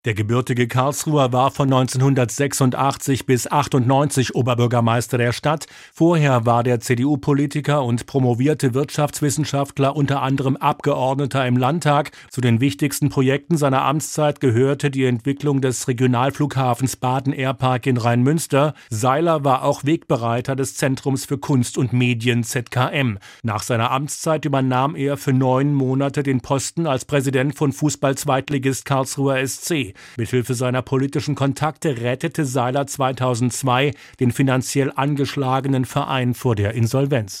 Der gebürtige Karlsruher war von 1986 bis 98 Oberbürgermeister der Stadt. Vorher war der CDU-Politiker und promovierte Wirtschaftswissenschaftler, unter anderem Abgeordneter im Landtag. Zu den wichtigsten Projekten seiner Amtszeit gehörte die Entwicklung des Regionalflughafens Baden-Airpark in Rhein-Münster. Seiler war auch Wegbereiter des Zentrums für Kunst und Medien ZKM. Nach seiner Amtszeit übernahm er für 9 Monate den Posten als Präsident von Fußball-Zweitligist Karlsruher SC. Mithilfe seiner politischen Kontakte rettete Seiler 2002 den finanziell angeschlagenen Verein vor der Insolvenz.